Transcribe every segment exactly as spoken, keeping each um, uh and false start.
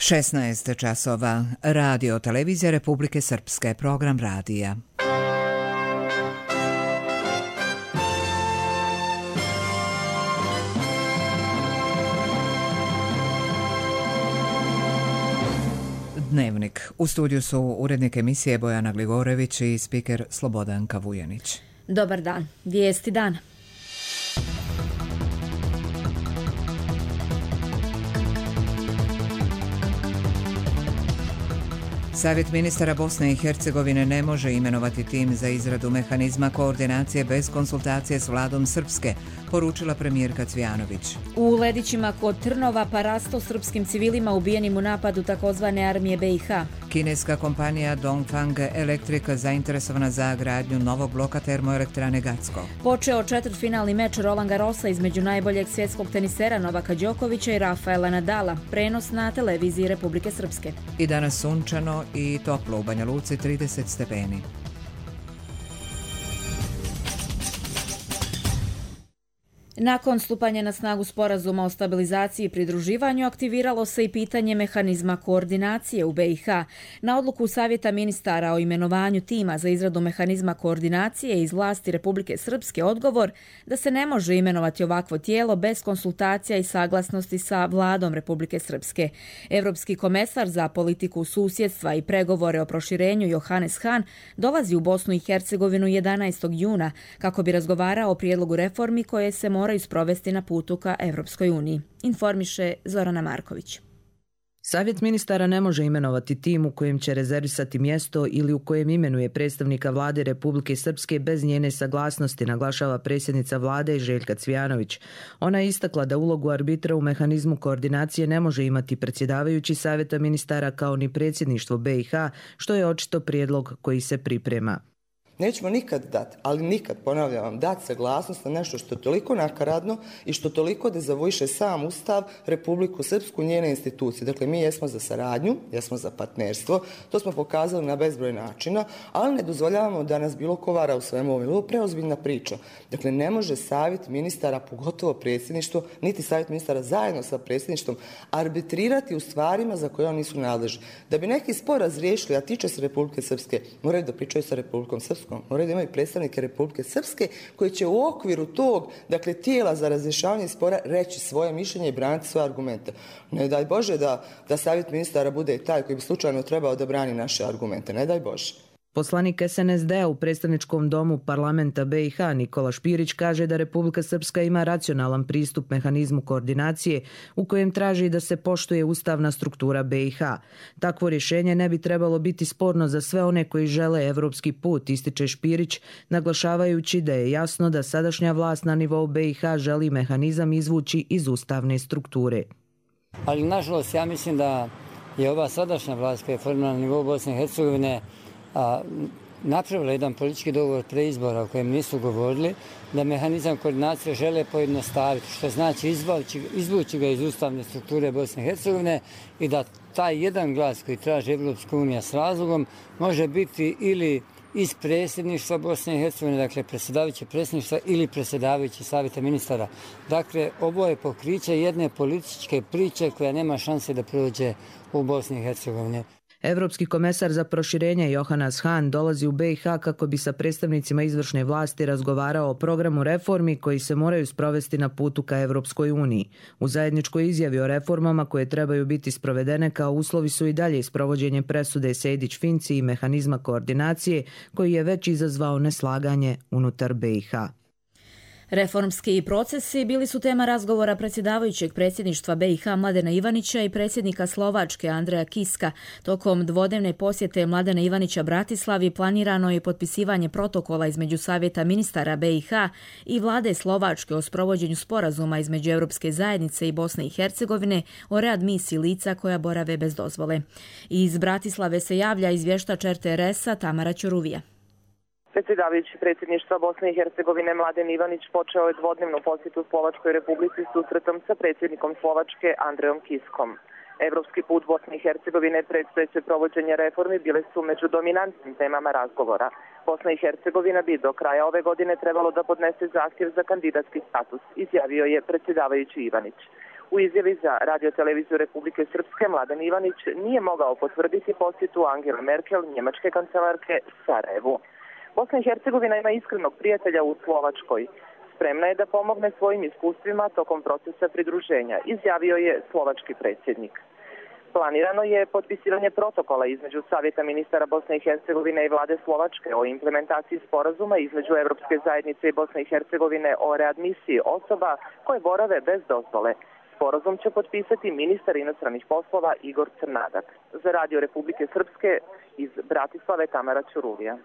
šesnaest časova. Radio televizija Republike Srpske, program radija. Dnevnik. U studiju su urednik emisije Bojana Gligorević i spiker Slobodanka Vujanić. Dobar dan. Vijesti dana. Savjet ministara Bosne i Hercegovine ne može imenovati tim za izradu mehanizma koordinacije bez konsultacije s vladom Srpske, poručila premijerka Cvijanović. U Ledićima kod Trnova parasto srpskim civilima ubijenim u napadu takozvane armije B i H. Kineska kompanija Dongfang Electric zainteresovana za gradnju novog bloka termoelektrane Gacko. Počeo četvrtfinalni meč Roland Garrosa između najboljeg svjetskog tenisera Novaka Đokovića i Rafaela Nadala. Prenos na televiziji Republike Srpske. I danas sunčano i toplo u Banja Luci, trideset stepeni. Nakon stupanja na snagu sporazuma o stabilizaciji i pridruživanju aktiviralo se i pitanje mehanizma koordinacije u B i H. Na odluku Savjeta ministara o imenovanju tima za izradu mehanizma koordinacije iz vlasti Republike Srpske odgovor da se ne može imenovati ovakvo tijelo bez konsultacija i saglasnosti sa vladom Republike Srpske. Evropski komesar za politiku susjedstva i pregovore o proširenju Johannes Hahn dolazi u Bosnu i Hercegovinu jedanaestog juna kako bi razgovarao o prijedlogu reformi koje se moraju sprovesti na putu ka Evropskoj uniji, informiše Zorana Marković. Savjet ministara ne može imenovati tim u kojem će rezervisati mjesto ili u kojem imenuje predstavnika vlade Republike Srpske bez njene saglasnosti, naglašava predsjednica vlade Željka Cvijanović. Ona je istakla da ulogu arbitra u mehanizmu koordinacije ne može imati predsjedavajući Savjeta ministara kao ni predsjedništvo B i H, što je očito prijedlog koji se priprema. Nećemo nikad dati, ali nikad, ponavljam vam, dati saglasnost na nešto što je toliko nakaradno i što toliko dezavuiše sam Ustav, Republiku Srpsku, njene institucije. Dakle, mi jesmo za saradnju, jesmo za partnerstvo, to smo pokazali na bezbroj načina, ali ne dozvoljavamo da nas bilo ko vara u svemu ovome. Ovo je preozbiljna priča. Dakle, ne može savjet ministara, pogotovo predsjedništvo, niti savjet ministara zajedno sa predsjedništvom, arbitrirati u stvarima za koje oni nisu nadležni. Da bi neki spor razriješili, a tiče se Republike Srpske, moraju da pričaju sa Republikom Srpskom. Moraju da imaju predstavnike Republike Srpske koji će u okviru tog, dakle, tijela za razrješavanje spora reći svoje mišljenje i braniti svoje argumente. Ne daj Bože da, da savjet ministara bude taj koji bi slučajno trebao da brani naše argumente. Ne daj Bože. Poslanik S N S D-a u predstavničkom domu parlamenta B i H Nikola Špirić kaže da Republika Srpska ima racionalan pristup mehanizmu koordinacije u kojem traži da se poštuje ustavna struktura B i H. Takvo rješenje ne bi trebalo biti sporno za sve one koji žele evropski put, ističe Špirić, naglašavajući da je jasno da sadašnja vlast na nivou B i H želi mehanizam izvući iz ustavne strukture. Ali nažalost ja mislim da je ova sadašnja vlast koja je formirana na nivou Bosne i Hercegovine a, napravila jedan politički dogovor pre izbora o kojem nisu govorili, da mehanizam koordinacije žele pojednostaviti, što znači izvući, izvući ga iz ustavne strukture Bosne i Hercegovine i da taj jedan glas koji traži Evropska unija s razlogom može biti ili iz predsjedništva Bosne i Hercegovine, dakle predsjedavajuće predsjedništva ili predsjedavajući savjeta ministara. Dakle, ovo je pokriće jedne političke priče koja nema šanse da prođe u Bosni i Hercegovini. Evropski komesar za proširenje Johannes Hahn dolazi u B i H kako bi sa predstavnicima izvršne vlasti razgovarao o programu reformi koji se moraju sprovesti na putu ka Evropskoj uniji. U zajedničkoj izjavi o reformama koje trebaju biti sprovedene kao uslovi su i dalje sprovođenje presude Sejdić-Finci i mehanizma koordinacije koji je već izazvao neslaganje unutar B i H. Reformski procesi bili su tema razgovora predsjedavajućeg predsjedništva B i H Mladena Ivanića i predsjednika Slovačke Andreja Kiska. Tokom dvodnevne posjete Mladena Ivanića Bratislavi planirano je potpisivanje protokola između Savjeta ministara B i H i vlade Slovačke o sprovođenju sporazuma između Europske zajednice i Bosne i Hercegovine o readmisiji lica koja borave bez dozvole. Iz Bratislave se javlja izvještač R T R S-a Tamara Ćuruvija. Predsjedavajući predsjedništva Bosne i Hercegovine Mladen Ivanić počeo je dvodnevnu posjetu Slovačkoj republici susretom sa predsjednikom Slovačke Andrejom Kiskom. Evropski put Bosne i Hercegovine, predstojeće provođenje reformi bile su među dominantnim temama razgovora. Bosna i Hercegovina bi do kraja ove godine trebalo da podnese zahtjev za kandidatski status, izjavio je predsjedavajući Ivanić. U izjavi za Radio-televiziju Republike Srpske Mladen Ivanić nije mogao potvrditi posjetu Angele Merkel, njemačke kancelarke, Sarajevu. Bosna i Hercegovina ima iskrenog prijatelja u Slovačkoj. Spremna je da pomogne svojim iskustvima tokom procesa pridruženja, izjavio je slovački predsjednik. Planirano je potpisivanje protokola između Savjeta ministara Bosne i Hercegovine i vlade Slovačke o implementaciji sporazuma između Evropske zajednice i Bosne i Hercegovine o readmisiji osoba koje borave bez dozvole. Sporazum će potpisati ministar inostranih poslova Igor Crnadak. Za Radio Republike Srpske iz Bratislave Tamara Ćurulija.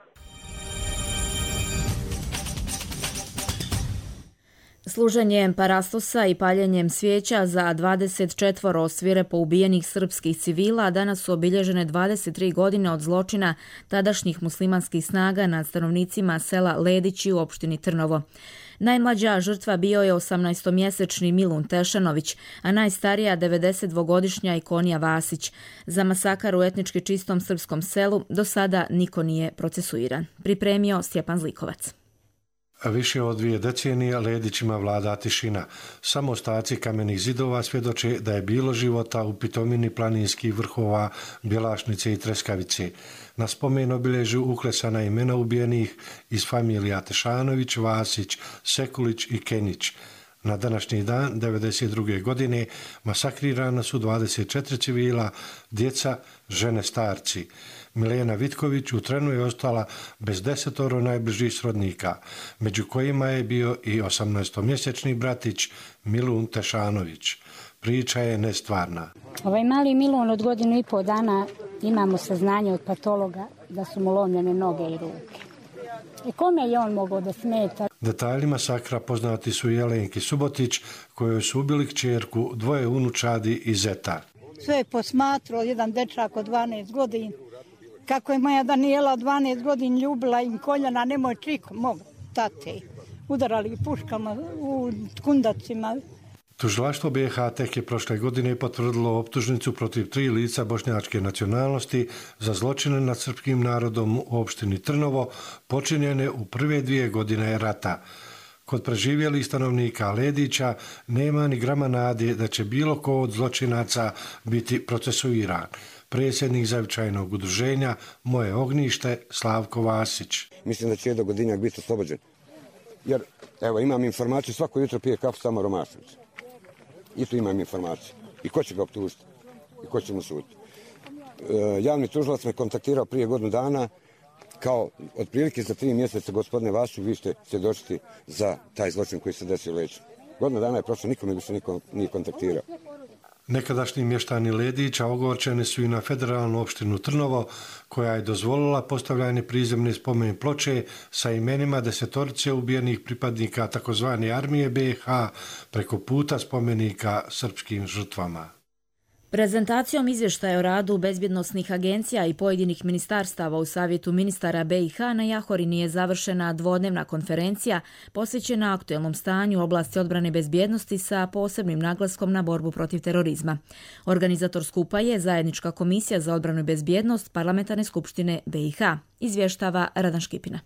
Služenjem parastosa i paljenjem svijeća za dvadeset četvoro svirepo ubijenih srpskih civila danas su obilježene dvadeset tri godine od zločina tadašnjih muslimanskih snaga nad stanovnicima sela Ledići u opštini Trnovo. Najmlađa žrtva bio je osamnaestomjesečni Milun Tešanović, a najstarija devedesetdvogodišnja Ikonija Vasić. Za masakar u etnički čistom srpskom selu do sada niko nije procesuiran. Pripremio Stjepan Zlikovac. Više od dvije decenije Ledićima vlada tišina. Samo ostaci kamenih zidova svjedoče da je bilo života u pitomini planinskih vrhova Bjelašnice i Treskavice. Na spomen obilježju uklesana imena ubijenih iz familija Tešanović, Vasić, Sekulić i Kenić. Na današnji dan, devedeset druge godine, masakrirana su dvadeset četiri civila, djeca, žene, starci. Milena Vitković u trenu je ostala bez desetoro najbližih srodnika, među kojima je bio i osamnaestomjesečni bratić Milun Tešanović. Priča je nestvarna. Ovaj mali Milun od godinu i pol dana imamo saznanje od patologa da su mu lomljene noge i ruke. I kome je on mogao da smeta? Detalji masakra poznati su Jelenki Subotić, kojoj su ubili kćerku, dvoje unučadi i zeta. Sve je posmatrao jedan dečak od dvanaest godina. Kako je moja Danijela dvanaest godina ljubila im koljena, nemoj čik, mog tate. Udarali puškama u kundacima. Tužilaštvo B iH tek je prošle godine potvrdilo optužnicu protiv tri lica bošnjačke nacionalnosti za zločine nad srpskim narodom u opštini Trnovo, počinjene u prve dvije godine rata. Kod preživjelih stanovnika Ledića nema ni grama nade da će bilo ko od zločinaca biti procesuiran. Predsjednik zavičajnog udruženja Moje ognjište Slavko Vasić. Mislim da će jednog godinjak biti oslobođen. Jer, evo, imam informaciju, svako jutro pije kafu samo Romašević. I tu imam informaciju. I ko će ga optužiti? I ko će mu suditi? E, javni tužilac me kontaktirao prije godinu dana kao otprilike za tri mjeseca, gospodine Vasiću, vi ćete svjedočiti za taj zločin koji se desio u Lediću. Godina dana je prošlo, nikome više niko nije kontaktirao. Nekadašnji mještani Ledića ogorčeni su i na federalnu opštinu Trnovo, koja je dozvolila postavljanje prizemne spomen ploče sa imenima desetorice ubijenih pripadnika takozvane armije B iH preko puta spomenika srpskim žrtvama. Prezentacijom izvještaja o radu bezbjednosnih agencija i pojedinih ministarstava u Savjetu ministara B iH na Jahorini je završena dvodnevna konferencija posvećena aktuelnom stanju u oblasti odbrane bezbjednosti sa posebnim naglaskom na borbu protiv terorizma. Organizator skupa je Zajednička komisija za odbranu i bezbjednost Parlamentarne skupštine B iH, izvještava Radan Škipina.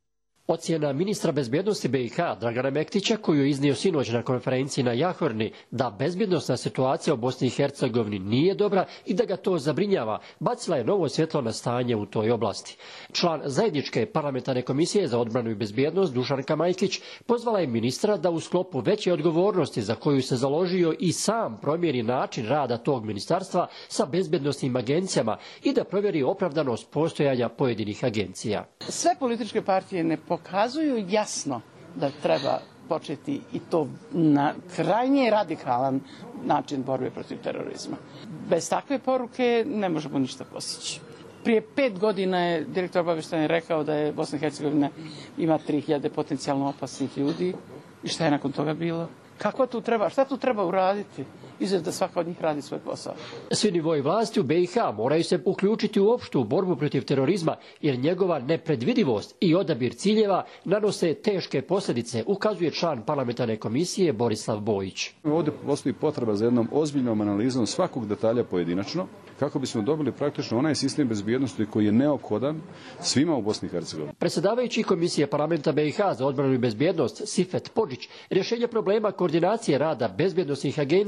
Ocjena ministra bezbjednosti B iH Dragana Mektića, koju je iznio sinoć na konferenciji na Jahorni, da bezbjednosna situacija u Bosni i Hercegovini nije dobra i da ga to zabrinjava, bacila je novo svjetlo na stanje u toj oblasti. Član Zajedničke parlamentarne komisije za odbranu i bezbjednost Dušanka Majkić pozvala je ministra da u sklopu veće odgovornosti za koju se založio i sam promijeni način rada tog ministarstva sa bezbjednosnim agencijama i da provjeri opravdanost postojanja pojedinih agencija. Sve političke partije ne pokazuju jasno da treba početi i to na krajnje radikalan način borbe protiv terorizma. Bez takve poruke ne možemo ništa postići. Prije pet godina je direktor obavještajne rekao da je Bosna i Hercegovina ima tri hiljade potencijalno opasnih ljudi. I šta je nakon toga bilo? Kako tu treba, šta tu treba uraditi? Izgled da svaka od njih radi svoj posao. Svi nivoji vlasti u B iH moraju se uključiti u opštu borbu protiv terorizma, jer njegova nepredvidivost i odabir ciljeva nanose teške posljedice, ukazuje član parlamentarne komisije Borislav Bojić. Ovdje postoji potreba za jednom ozbiljnom analizom svakog detalja pojedinačno, kako bismo dobili praktično onaj sistem bezbjednosti koji je neophodan svima u Bosni i Hercegovini. Predsjedavajući komisije parlamenta B iH za odbranu i bezbjednost Sifet Podžić rješenje problema koordinacije rada bezbjednosnih agencija vidi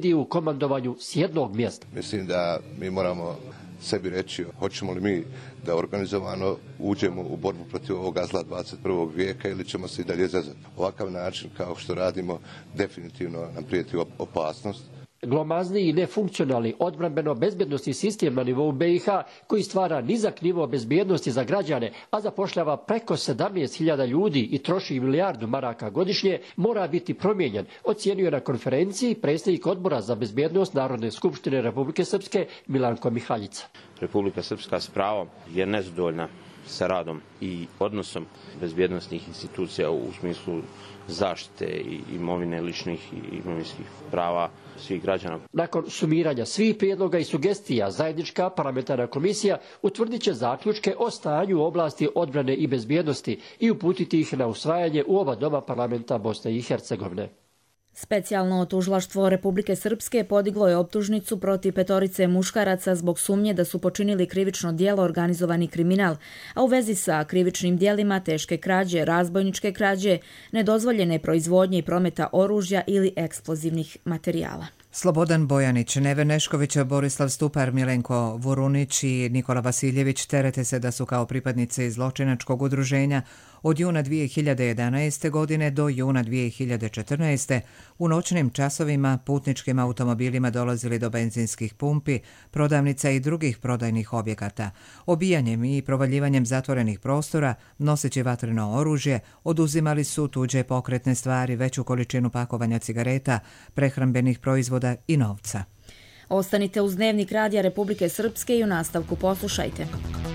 vidi u komandovanju s jednog mjesta. Mislim da mi moramo sebi reći hoćemo li mi da organizovano uđemo u borbu protiv ovoga zla dvadeset prvog vijeka ili ćemo se i dalje zezati. Ovakav način kao što radimo definitivno nam prijeti opasnost. Glomazni i nefunkcionalni odbrambeno-bezbjednostni sistem na nivou B i H koji stvara nizak nivo bezbjednosti za građane, a zapošljava preko sedamnaest hiljada ljudi i troši milijardu maraka godišnje, mora biti promijenjen, ocijenio je na konferenciji predsjednik Odbora za bezbjednost Narodne skupštine Republike Srpske Milanko Mihaljica. Republika Srpska s pravom je nezadovoljna sa radom i odnosom bezbjednosnih institucija u smislu zaštite i imovine ličnih i imovinskih prava svih građana. Nakon sumiranja svih prijedloga i sugestija, zajednička parlamentarna komisija utvrdit će zaključke o stanju u oblasti odbrane i bezbjednosti i uputiti ih na usvajanje u oba doma parlamenta Bosne i Hercegovine. Specijalno tužilaštvo Republike Srpske podiglo je optužnicu protiv petorice muškaraca zbog sumnje da su počinili krivično djelo organizovani kriminal, a u vezi sa krivičnim djelima teške krađe, razbojničke krađe, nedozvoljene proizvodnje i prometa oružja ili eksplozivnih materijala. Slobodan Bojanić, Neven Nešković, Borislav Stupar, Milenko Vurunić i Nikola Vasiljević terete se da su kao pripadnici zločinačkog udruženja od juna dvije hiljade jedanaeste. godine do juna dvije hiljade četrnaeste. u noćnim časovima putničkim automobilima dolazili do benzinskih pumpi, prodavnica i drugih prodajnih objekata. Obijanjem i provaljivanjem zatvorenih prostora, noseći vatreno oružje, oduzimali su tuđe pokretne stvari, veću količinu pakovanja cigareta, prehrambenih proizvoda i novca. Ostanite uz Dnevnik Radija Republike Srpske i u nastavku poslušajte.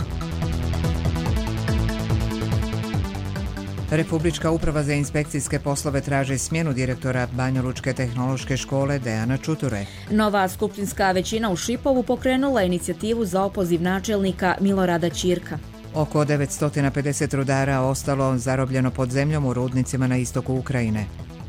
Republička uprava za inspekcijske poslove traži smjenu direktora Banjalučke tehnološke škole Dejana Čuture. Nova skupštinska većina u Šipovu pokrenula inicijativu za opoziv načelnika Milorada Ćirka. Oko devetsto pedeset rudara ostalo zarobljeno pod zemljom u rudnicima na istoku Ukrajine.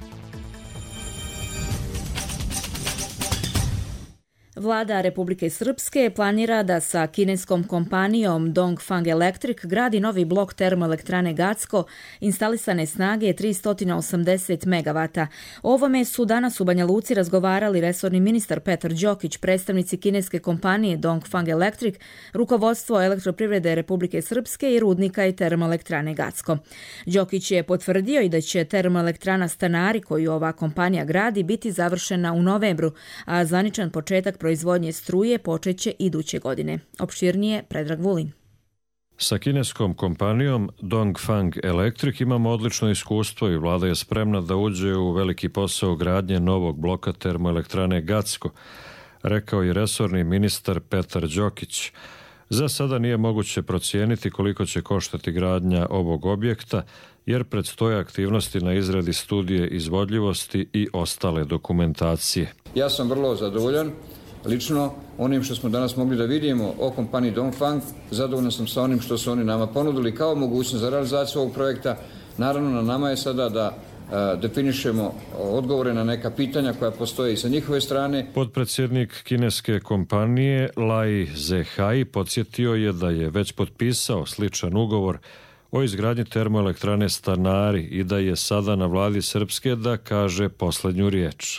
Vlada Republike Srpske planira da sa kineskom kompanijom Dongfang Electric gradi novi blok termoelektrane Gacko instalisane snage tristo osamdeset megavata. O ovome su danas u Banja Luci razgovarali resorni ministar Petar Đokić, predstavnici kineske kompanije Dongfang Electric, rukovodstvo Elektroprivrede Republike Srpske i rudnika i termoelektrane Gacko. Đokić je potvrdio i da će termoelektrana Stanari koju ova kompanija gradi biti završena u novembru, a zvaničan početak proizvodnje struje počeće iduće godine. Opširnije Predrag Vulin. Sa kineskom kompanijom Dongfang Electric imamo odlično iskustvo i vlada je spremna da uđe u veliki posao gradnje novog bloka termoelektrane Gacko, rekao je resorni ministar Petar Đokić. Za sada nije moguće procijeniti koliko će koštati gradnja ovog objekta, jer predstoje aktivnosti na izradi studije izvodljivosti i ostale dokumentacije. Ja sam vrlo zadovoljan lično onim što smo danas mogli da vidimo o kompaniji Dongfang. Zadovoljan sam sa onim što su oni nama ponudili kao mogućnost za realizaciju ovog projekta. Naravno, na nama je sada da a, definišemo odgovore na neka pitanja koja postoje i sa njihove strane. Podpredsjednik kineske kompanije Lai Zehai podsjetio je da je već potpisao sličan ugovor o izgradnji termoelektrane Stanari i da je sada na vladi Srpske da kaže poslednju riječ.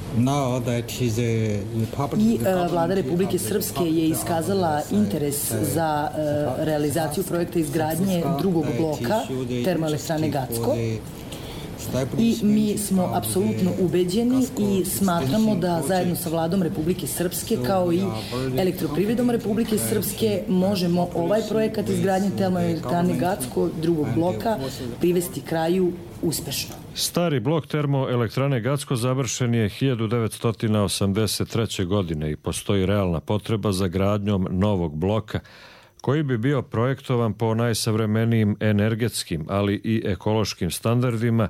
I uh, vlada Republike Srpske je iskazala interes za uh, realizaciju projekta izgradnje drugog bloka termoelektrane Gacko. I mi smo apsolutno ubeđeni i smatramo da zajedno sa vladom Republike Srpske kao i Elektroprivredom Republike Srpske možemo ovaj projekat izgradnje termoelektrane Gacko drugog bloka privesti kraju uspešno. Stari blok termoelektrane Gacko završen je hiljadu devetsto osamdeset treće. godine i postoji realna potreba za gradnjom novog bloka koji bi bio projektovan po najsavremenijim energetskim, ali i ekološkim standardima,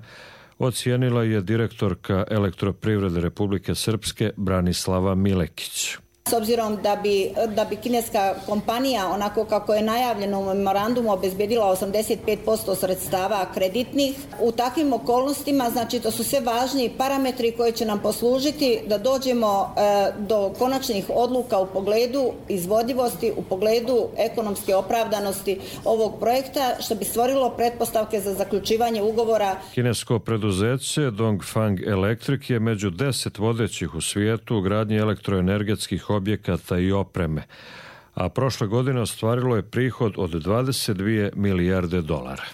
ocijenila je direktorka Elektroprivrede Republike Srpske Branislava Milekić. S s obzirom da bi, da bi kineska kompanija, onako kako je najavljeno u memorandumu, obezbedila osamdeset pet posto sredstava kreditnih. U takvim okolnostima, znači to su sve važni parametri koji će nam poslužiti da dođemo e, do konačnih odluka u pogledu izvodljivosti, u pogledu ekonomske opravdanosti ovog projekta, što bi stvorilo pretpostavke za zaključivanje ugovora. Kinesko preduzeće Dongfang Electric je među deset vodećih u svijetu u gradnji elektroenergetskih objekata i opreme, a prošle godine ostvarilo je prihod od dvadeset dvije milijarde dolara.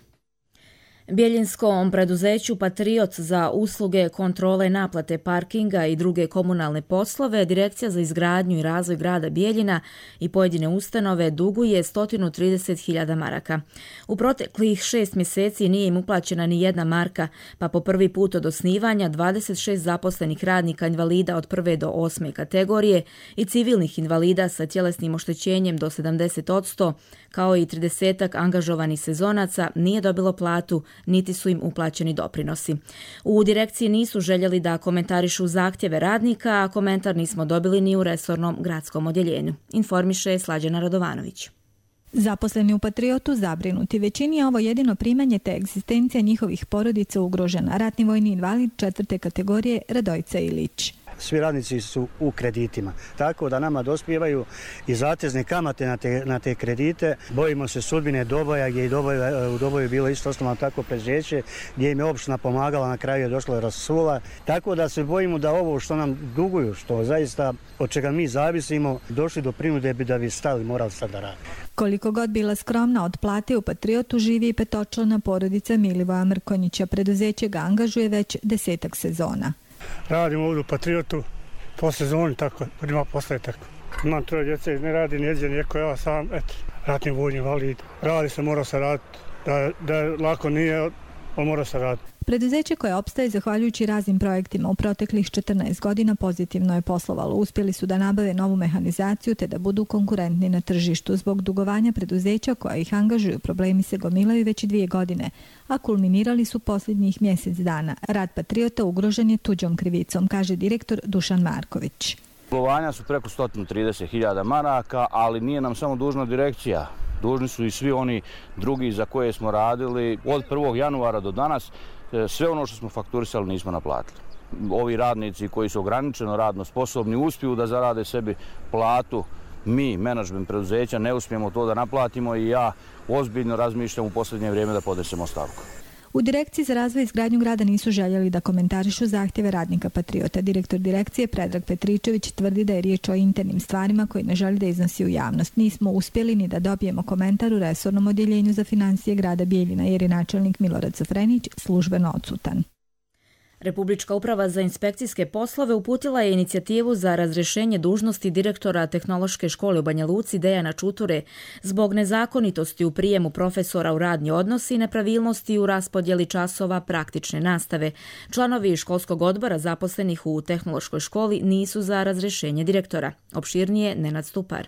Bjeljinskom preduzeću Patriot za usluge kontrole naplate parkinga i druge komunalne poslove Direkcija za izgradnju i razvoj grada Bjeljina i pojedine ustanove duguje sto trideset hiljada maraka. U proteklih šest mjeseci nije im uplaćena ni jedna marka, pa po prvi put od osnivanja dvadeset šest zaposlenih radnika invalida od prve do osme kategorije i civilnih invalida sa tjelesnim oštećenjem do sedamdeset posto, kao i tridesetak angažovanih sezonaca nije dobilo platu, niti su im uplaćeni doprinosi. U direkciji nisu željeli da komentarišu zahtjeve radnika, a komentar nismo dobili ni u resornom gradskom odjeljenju, informiše Slađana Radovanović. Zaposleni u Patriotu zabrinuti, većini je ovo jedino primanje te egzistencija njihovih porodica ugrožena. Ratni vojni invalid četvrte kategorije Radojica Ilić. Svi radnici su u kreditima, tako da nama dospijevaju i zatezne kamate na te, na te kredite. Bojimo se sudbine Doboja, gdje je Doboju, u Doboju bilo isto osnovano tako preduzeće, gdje im je opština pomagala, na kraju je došlo rasula. Tako da se bojimo da ovo što nam duguju, što zaista od čega mi zavisimo, došli do prinude da bi stali, morali sad da radi. Koliko god bila skromna od plate, u Patriotu živi i petočlana porodica Milivoja Mrkonjića. Preduzeće ga angažuje već desetak sezona. Radim ovdje u Patriotu po sezoni, tako, prima postaje tako. Imam troje djece, ne radi nijedje, nijeko ja sam, eto, ratni vojni invalid. Radi se, mora se raditi, da, da lako nije, on mora se raditi. Preduzeće koje opstaje zahvaljujući raznim projektima u proteklih četrnaest godina pozitivno je poslovalo. Uspjeli su da nabave novu mehanizaciju te da budu konkurentni na tržištu. Zbog dugovanja preduzeća koja ih angažuju, problemi se gomilaju već dvije godine, a kulminirali su posljednjih mjesec dana. Rad Patriota ugrožen je tuđom krivicom, kaže direktor Dušan Marković. Dugovanja su preko sto trideset hiljada maraka, ali nije nam samo dužna direkcija. Dužni su i svi oni drugi za koje smo radili od prvog januara do danas. Sve ono što smo fakturisali nismo naplatili. Ovi radnici koji su ograničeno radno sposobni uspiju da zarade sebi platu. Mi, menadžment preduzeća, ne uspijemo to da naplatimo i ja ozbiljno razmišljam u posljednje vrijeme da podnesemo ostavku. U Direkciji za razvoj i izgradnju grada nisu željeli da komentarišu zahtjeve radnika Patriota. Direktor direkcije Predrag Petričević tvrdi da je riječ o internim stvarima koje ne želi da iznosi u javnost. Nismo uspjeli ni da dobijemo komentar u resornom odjeljenju za financije grada Bijeljina, jer je načelnik Milorad Sofrenić službeno odsutan. Republička uprava za inspekcijske poslove uputila je inicijativu za razrješenje dužnosti direktora Tehnološke škole u Banja Luci Dejana Čuture zbog nezakonitosti u prijemu profesora u radni odnos i nepravilnosti u raspodjeli časova praktične nastave. Članovi školskog odbora zaposlenih u Tehnološkoj školi nisu za razrješenje direktora. Opširnije Nenad Stupar.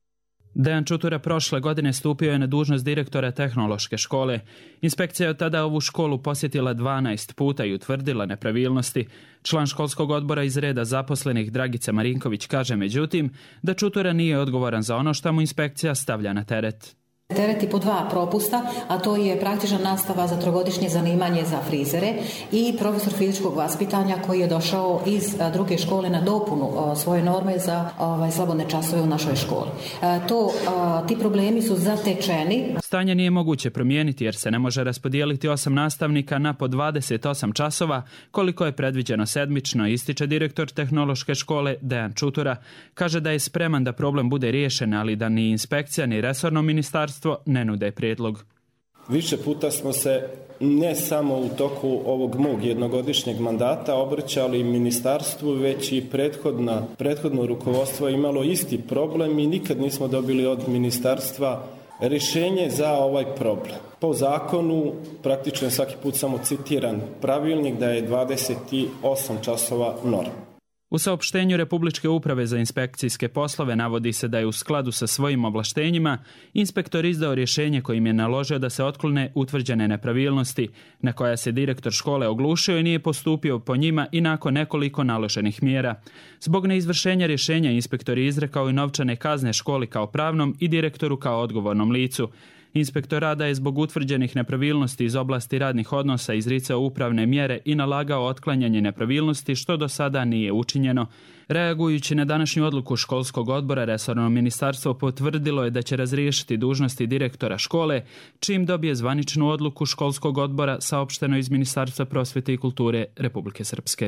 Dejan Čutura prošle godine stupio je na dužnost direktora Tehnološke škole. Inspekcija je od tada ovu školu posjetila dvanaest puta i utvrdila nepravilnosti. Član školskog odbora iz reda zaposlenih Dragica Marinković kaže međutim da Čutura nije odgovoran za ono što mu inspekcija stavlja na teret. Tereti po dva propusta, a to je praktična nastava za trogodišnje zanimanje za frizere i profesor fizičkog vaspitanja koji je došao iz druge škole na dopunu svoje norme za ovaj, slobodne časove u našoj školi. To, ti problemi su zatečeni. Stanje nije moguće promijeniti jer se ne može raspodijeliti osam nastavnika na po dvadeset osam časova koliko je predviđeno sedmično, ističe direktor Tehnološke škole Dejan Čutura. Kaže da je spreman da problem bude riješen, ali da ni inspekcija ni resorno ministarstvo ne nude prijedlog. Više puta smo se ne samo u toku ovog mog jednogodišnjeg mandata obraćali ministarstvu, već i prethodna, prethodno rukovodstvo imalo isti problem i nikad nismo dobili od ministarstva rješenje za ovaj problem. Po zakonu, praktično svaki put samo citiran pravilnik da je dvadeset osam časova norma. U saopštenju Republičke uprave za inspekcijske poslove navodi se da je u skladu sa svojim ovlaštenjima inspektor izdao rješenje kojim je naložio da se otklone utvrđene nepravilnosti, na koja se direktor škole oglušio i nije postupio po njima i nakon nekoliko naloženih mjera. Zbog neizvršenja rješenja inspektor je izrekao i novčane kazne školi kao pravnom i direktoru kao odgovornom licu. Inspektor rada je zbog utvrđenih nepravilnosti iz oblasti radnih odnosa izricao upravne mjere i nalagao otklanjanje nepravilnosti, što do sada nije učinjeno. Reagujući na današnju odluku školskog odbora, resorno ministarstvo potvrdilo je da će razriješiti dužnosti direktora škole, čim dobije zvaničnu odluku školskog odbora, saopšteno iz Ministarstva prosvjete i kulture Republike Srpske.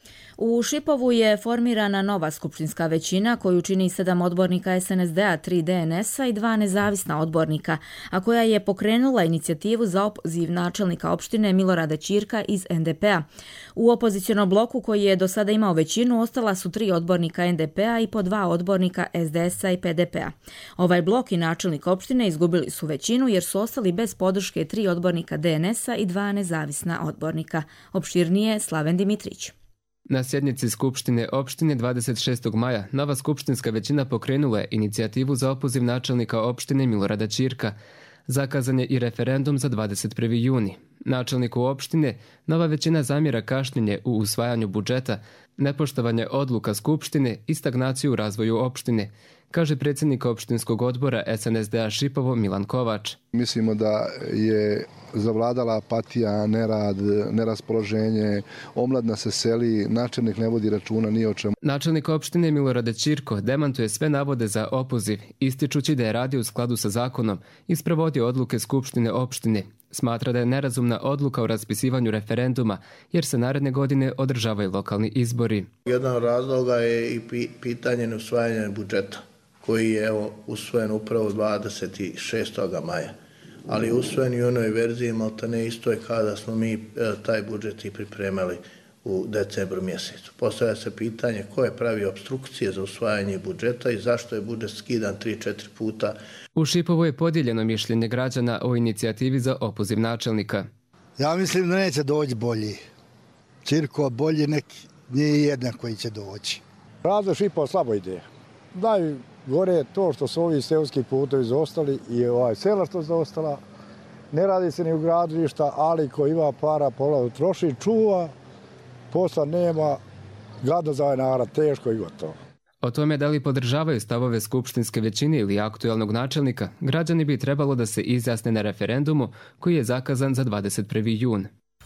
U Šipovu je formirana nova skupštinska većina koju čini sedam odbornika S N S D-a, tri D N S-a i dva nezavisna odbornika, a koja je pokrenula inicijativu za opoziv načelnika opštine Milorada Ćirka iz N D P-a. U opozicionom bloku koji je do sada imao većinu ostala su tri odbornika N D P-a i po dva odbornika S D S-a i P D P-a. Ovaj blok i načelnik opštine izgubili su većinu jer su ostali bez podrške tri odbornika D N S-a i dva nezavisna odbornika. Opširnije Slaven Dimitrić. Na sjednici Skupštine opštine dvadeset šestog maja nova skupštinska većina pokrenula je inicijativu za opoziv načelnika opštine Milorada Ćirka. Zakazan je i referendum za dvadeset prvi juni. Načelniku opštine nova većina zamjera kašnjenje u usvajanju budžeta, nepoštovanje odluka Skupštine i stagnaciju u razvoju opštine, kaže predsjednik opštinskog odbora S N S D-a Šipovo Milan Kovač. Mislimo da je zavladala apatija, nerad, neraspoloženje, omladna se seli, načelnik ne vodi računa ni o čemu. Načelnik opštine Milorad Ćirko demantuje sve navode za opoziv, ističući da je radio u skladu sa zakonom i sprovodio odluke Skupštine opštine. Smatra da je nerazumna odluka o raspisivanju referenduma, jer se naredne godine održavaju lokalni izbori. Jedan od razloga je i pitanje neusvajanja budžeta, koji je evo, usvojen upravo dvadeset šestog maja. Ali usvojen i u onoj verziji maltene isto je kada smo mi taj budžet i pripremali u decembru mjesecu. Postavlja se pitanje ko je pravi obstrukcije za usvajanje budžeta i zašto je budžet skidan tri četiri puta. U Šipovu je podijeljeno mišljenje građana o inicijativi za opoziv načelnika. Ja mislim da neće doći bolji. Ćirko bolji neki, nije jedan koji će doći. Razvoj Šipova slabo ide. Daj gore to što su ovi seoski putovi zaostali i ovaj sela što zaostala. Ne radi se ni u gradilišta, ali ko ima para pola troši, čuva, posla nema, gladno za ovaj narod, teško i gotovo. O tome da li podržavaju stavove skupštinske većine ili aktualnog načelnika, građani bi trebalo da se izjasne na referendumu koji je zakazan za dvadeset prvi jun.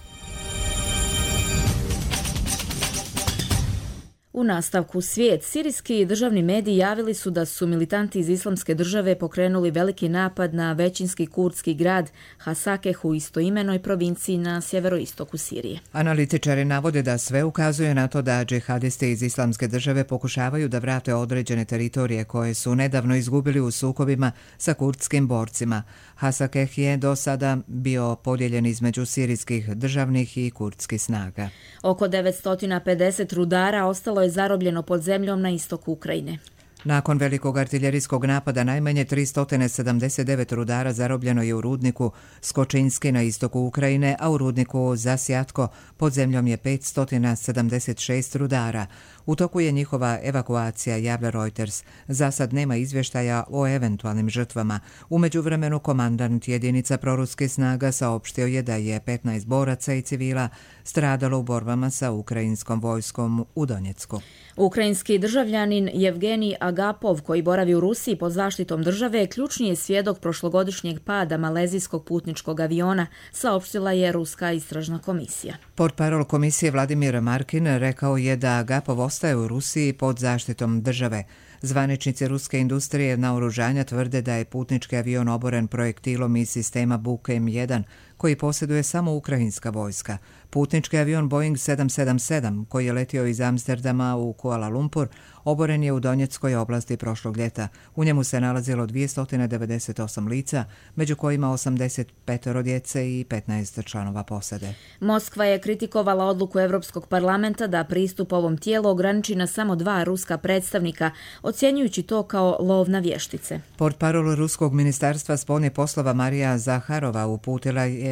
U nastavku svijet, sirijski državni mediji javili su da su militanti iz Islamske države pokrenuli veliki napad na većinski kurdski grad Hasakeh u istoimenoj provinciji na sjeveroistoku Sirije. Analitičari navode da sve ukazuje na to da džihadisti iz Islamske države pokušavaju da vrate određene teritorije koje su nedavno izgubili u sukobima sa kurdskim borcima. Hasakeh je do sada bio podijeljen između sirijskih državnih i kurdskih snaga. Oko devetsto pedeset rudara ostalo je zarobljeno pod zemljom na istoku Ukrajine. Nakon velikog artiljerijskog napada najmanje tristo sedamdeset devet rudara zarobljeno je u rudniku Skočinski na istoku Ukrajine, a u rudniku Zasjatko pod zemljom je petsto sedamdeset šest rudara. U toku je njihova evakuacija, javlja Reuters. Za sad nema izvještaja o eventualnim žrtvama. U međuvremenu komandant jedinica proruskih snaga saopštio je da je petnaest boraca i civila stradalo u borbama sa ukrajinskom vojskom u Donjecku. Ukrajinski državljanin Jevgenij Agapov, koji boravi u Rusiji pod zaštitom države, ključni je svjedok prošlogodišnjeg pada malezijskog putničkog aviona, saopštila je Ruska istražna komisija. Portparol komisije Vladimir Markin rekao je da Agapov ostaje u Rusiji pod zaštitom države. Zvaničnici ruske industrije naoružanja tvrde da je putnički avion oboren projektilom iz sistema Buk M jedan, koji posjeduje samo ukrajinska vojska. Putnički avion Boeing sedam sedam sedam, koji je letio iz Amsterdama u Kuala Lumpur, oboren je u Donjeckoj oblasti prošlog ljeta. U njemu se nalazilo dvjesto devedeset osam lica, među kojima osamdeset pet djece i petnaest članova posade. Moskva je kritikovala odluku Europskog parlamenta da pristup ovom tijelu ograniči na samo dva ruska predstavnika, ocjenjujući to kao lov na vještice. Portparol Ruskog ministarstva spoljnih poslova Marija Zaharova uputila je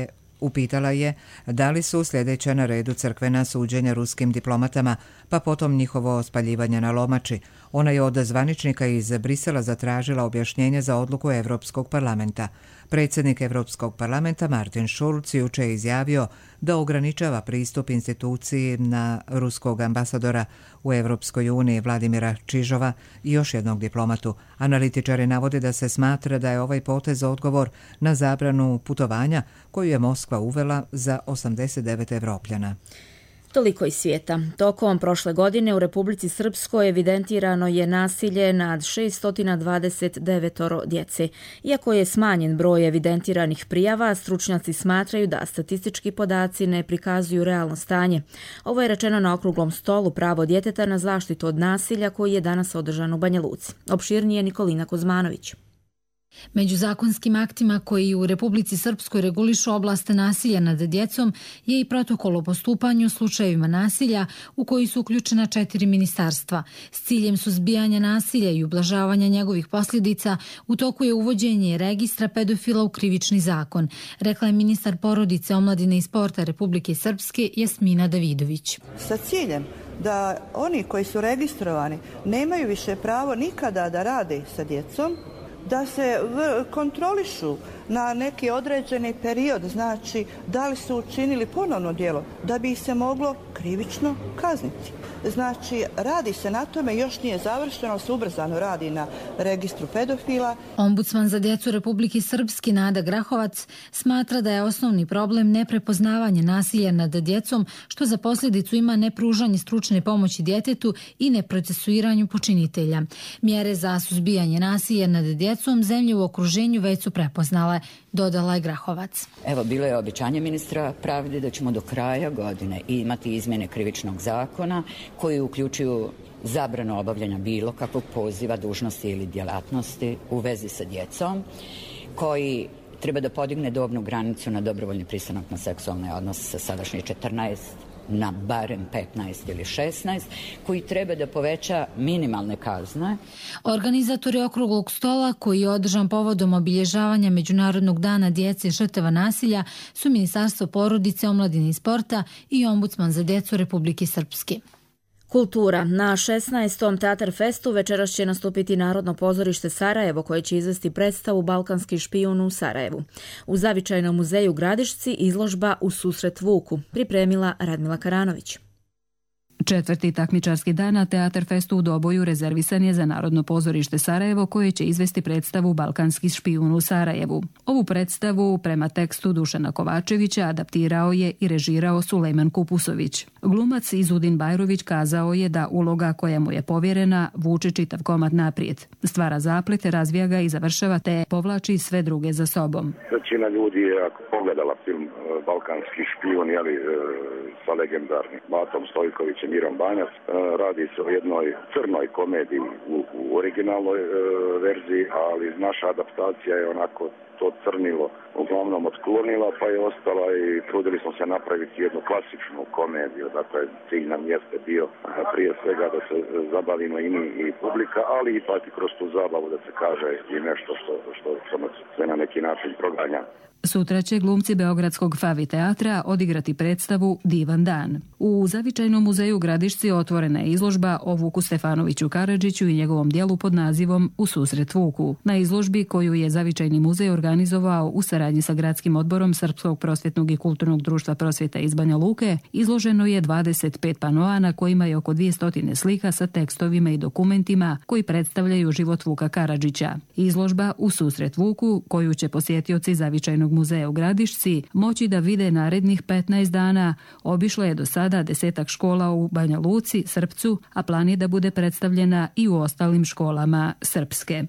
Upitala je da li su sljedeća na redu crkvena suđenja ruskim diplomatama, pa potom njihovo spaljivanje na lomači. Ona je od zvaničnika iz Brisela zatražila objašnjenje za odluku Europskog parlamenta. Predsjednik Europskog parlamenta Martin Schulz juče je izjavio da ograničava pristup instituciji na ruskog ambasadora u Europskoj uniji Vladimira Čižova i još jednog diplomatu. Analitičari navode da se smatra da je ovaj potez odgovor na zabranu putovanja koju je Moskva uvela za osamdeset devet Evropljana. Toliko iz svijeta. Tokom prošle godine u Republici Srpskoj evidentirano je nasilje nad šessto dvadeset devet djece. Iako je smanjen broj evidentiranih prijava, stručnjaci smatraju da statistički podaci ne prikazuju realno stanje. Ovo je rečeno na okruglom stolu Pravo djeteta na zaštitu od nasilja koji je danas održan u Banja Luci. Opširnije Nikolina Kozmanović. Među zakonskim aktima koji u Republici Srpskoj regulišu oblast nasilja nad djecom je i protokol o postupanju u slučajevima nasilja u koji su uključena četiri ministarstva. S ciljem suzbijanja nasilja i ublažavanja njegovih posljedica u toku je uvođenje registra pedofila u krivični zakon, rekla je ministar porodice, omladine i sporta Republike Srpske Jasmina Davidović. Sa ciljem da oni koji su registrovani nemaju više pravo nikada da rade sa djecom, da se kontrolišu na neki određeni period, znači da li su učinili ponovno djelo, da bi ih se moglo krivično kazniti. Znači, radi se na tome, još nije završeno, se ubrzano radi na registru pedofila. Ombudsman za djecu Republike Srpske Nada Grahovac smatra da je osnovni problem neprepoznavanje nasilja nad djecom, što za posljedicu ima nepružanje stručne pomoći djetetu i neprocesuiranju počinitelja. Mjere za suzbijanje nasilja nad djecom zemlje u okruženju već su prepoznale, dodala je Grahovac. Evo, bilo je obećanje ministra pravde da ćemo do kraja godine imati izmjene krivičnog zakona koji uključuju zabranu obavljanja bilo kakvog poziva, dužnosti ili djelatnosti u vezi sa djecom, koji treba da podigne dobnu granicu na dobrovoljni pristanak na seksualne odnose sa sadašnje četrnaest na barem petnaest ili šesnaest, koji treba da poveća minimalne kazne. Organizatori okruglog stola, koji je održan povodom obilježavanja Međunarodnog dana djece žrtava nasilja, su Ministarstvo porodice, omladine i sporta i Ombudsman za djecu Republike Srpske. Kultura. Na šesnaestom Teatar Festu večeras će nastupiti Narodno pozorište Sarajevo, koje će izvesti predstavu Balkanski špijun u Sarajevu. U Zavičajnom muzeju u Gradišci izložba U susret Vuku, pripremila Radmila Karanović. Četvrti takmičarski dan na Teatar Festu u Doboju rezervisan je za Narodno pozorište Sarajevo, koje će izvesti predstavu Balkanski špijun u Sarajevu. Ovu predstavu prema tekstu Dušana Kovačevića adaptirao je i režirao Sulejman Kupusović. Glumac Izudin Bajrović kazao je da uloga koja mu je povjerena vuče čitav komad naprijed. Stvara zaplet, razvija ga i završava te povlači sve druge za sobom. Većina ljudi je, ako pogledala film Balkanski špijun, jeli, sa legendarnim Batom Stojkovićem, Mirom Banjac, radi se o jednoj crnoj komediji u, u originalnoj e, verziji, ali naša adaptacija je onako to crnilo uglavnom otklonila, pa je ostala i trudili smo se napraviti jednu klasičnu komediju. Dakle, cilj nam jeste bio prije svega da se zabavimo i mi i publika, ali ipak i kroz tu zabavu da se kaže i nešto što, što, što nas sve na neki način proganja. Sutra će glumci Beogradskog Favi teatra odigrati predstavu Divan dan. U Zavičajnom muzeju u Gradišci otvorena je izložba o Vuku Stefanoviću Karadžiću i njegovom dijelu pod nazivom U susret Vuku. Na izložbi, koju je Zavičajni muzej organizovao u saradnji sa Gradskim odborom Srpskog prosvjetnog i kulturnog društva prosvjeta iz Banja Luke, izloženo je dvadeset pet panoa na kojima je oko dvjesto slika sa tekstovima i dokumentima koji predstavljaju život Vuka Karadžića. Izložba U susret Vuku, koju će posjetioci Zavičajnog muzeja u Gradišci moći da vide narednih petnaest dana, obišlo je do sada desetak škola u Banja Luci, Srpcu, a plan je da bude predstavljena i u ostalim školama Srpske.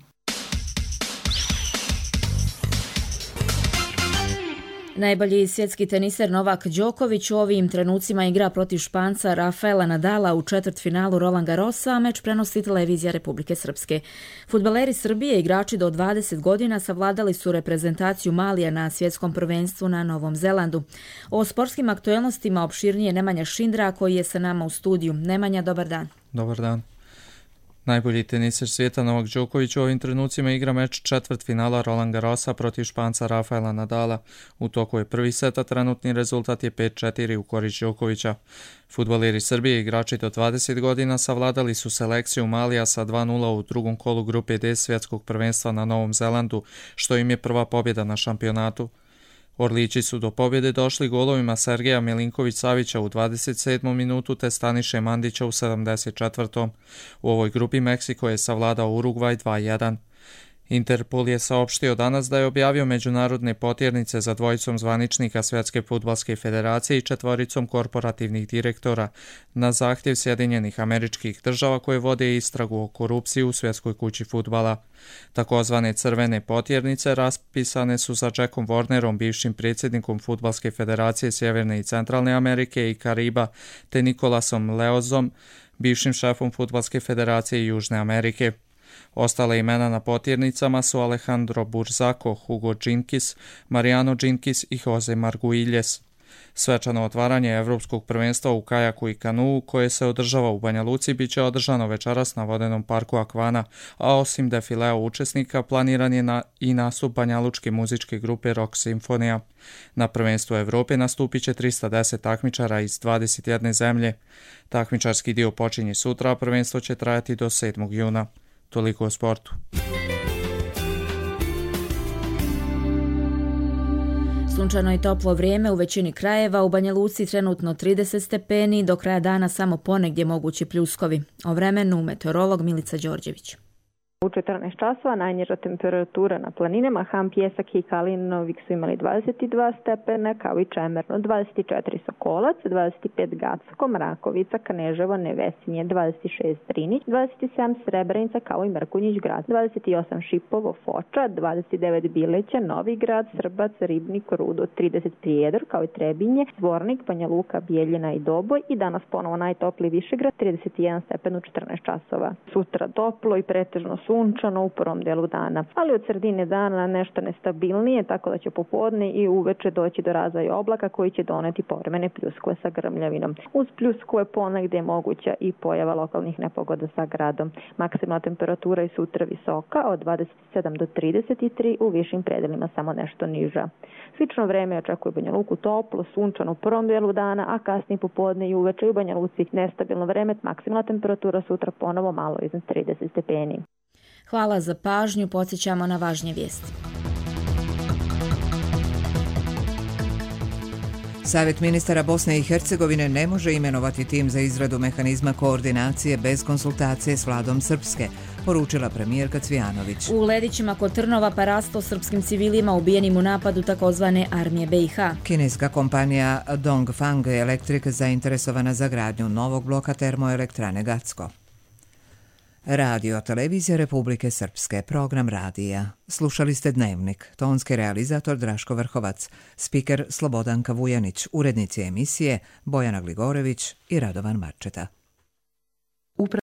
Najbolji svjetski teniser Novak Đoković u ovim trenucima igra protiv Španca Rafaela Nadala u četvrtfinalu Roland Garrosa, a meč prenosi televizija Republike Srpske. Fudbaleri Srbije, igrači do dvadeset godina, savladali su reprezentaciju Malija na svjetskom prvenstvu na Novom Zelandu. O sportskim aktuelnostima opširnije Nemanja Šindra, koji je sa nama u studiju. Nemanja, dobar dan. Dobar dan. Najbolji teniser svijeta Novak Đoković u ovim trenucima igra meč četvrtfinala Roland Garrosa protiv Španca Rafaela Nadala. U toku je prvi set, a trenutni rezultat je pet četiri u korist Đokovića. Fudbaleri Srbije, igrači do dvadeset godina, savladali su selekciju Malija sa dva nula u drugom kolu grupe D svjetskog prvenstva na Novom Zelandu, što im je prva pobjeda na šampionatu. Orlići su do pobjede došli golovima Sergeja Milinković-Savića u dvadeset sedmom minutu te Staniše Mandića u sedamdeset četvrtom U ovoj grupi Meksiko je savladao Urugvaj dva jedan. Interpol je saopštio danas da je objavio međunarodne potjernice za dvojicom zvaničnika Svjetske fudbalske federacije i četvoricom korporativnih direktora na zahtjev Sjedinjenih Američkih Država koje vode istragu o korupciji u Svjetskoj kući fudbala. Takozvane crvene potjernice raspisane su sa Jackom Warnerom, bivšim predsjednikom Fudbalske federacije Sjeverne i Centralne Amerike i Kariba, te Nikolasom Leozom, bivšim šefom Fudbalske federacije Južne Amerike. Ostale imena na potjernicama su Alejandro Burzako, Hugo Džinkis, Mariano Džinkis i Jose Marguiljes. Svečano otvaranje Evropskog prvenstva u kajaku i kanuu, koje se održava u Banja Luci, bit će održano večeras na vodenom parku Akvana, a osim defilea učesnika planiran je na, i nastup banjalučke muzičke grupe Rock Simfonija. Na prvenstvu Evrope nastupit će trista deset takmičara iz dvadeset jedne zemlje. Takmičarski dio počinje sutra, a prvenstvo će trajati do sedmog juna. Toliko o sportu. Sunčano i toplo vrijeme u većini krajeva, u Banja Luci trenutno trideset stepeni, do kraja dana samo ponegdje mogući pljuskovi. O vremenu meteorolog Milica Đorđević. U četrnaest časova najniža temperatura na planinama Ham, Pjesak i Kalinovik su imali dvadeset dva stepena, kao i Čemerno dvadeset četiri, Sokolac dvadeset pet, Gacko, Mrakovica, Kaneževo, Nevesinje dvadeset šest, Drinić dvadeset sedam, Srebrenica, kao i Mrkonjić Grad dvadeset osam, Šipovo, Foča dvadeset devet, Bileća, Novi Grad, Srbac, Ribnik, Rudo trideset, Prijedor, kao i Trebinje, Zvornik, Banja Luka, Bijeljina i Doboj i danas ponovo najtopliji Višegrad trideset jedan stepen u četrnaest časova. Sutra toplo i pretežno sunčano u prvom delu dana, ali od sredine dana nešto nestabilnije, tako da će popodne i uveče doći do razvoja oblaka koji će doneti povremene pljuskove sa grmljavinom. Uz pljuskove ponegdje je moguća i pojava lokalnih nepogoda sa gradom. Maksimalna temperatura je sutra visoka od dvadeset sedam do trideset tri, u višim predelima samo nešto niža. Slično vreme očekuje Banja Luku toplo, sunčano u prvom delu dana, a kasnije popodne i uveče u Banja Luci nestabilno vreme, maksimalna temperatura sutra ponovo malo iznad trideset stepeni. Hvala za pažnju, podsjećamo na važnije vijesti. Savjet ministara Bosne i Hercegovine ne može imenovati tim za izradu mehanizma koordinacije bez konsultacije s vladom Srpske, poručila premijerka Cvijanović. U Ledićima kod Trnova parasto srpskim civilima ubijenim u napadu takozvane armije B i H. Kineska kompanija Dongfang Electric zainteresovana za gradnju novog bloka termoelektrane Gacko. Radio Televizija Republike Srpske, program radija. Slušali ste Dnevnik, tonski realizator Draško Vrhovac, spiker Slobodanka Vujanić, urednici emisije Bojana Gligorević i Radovan Marčeta.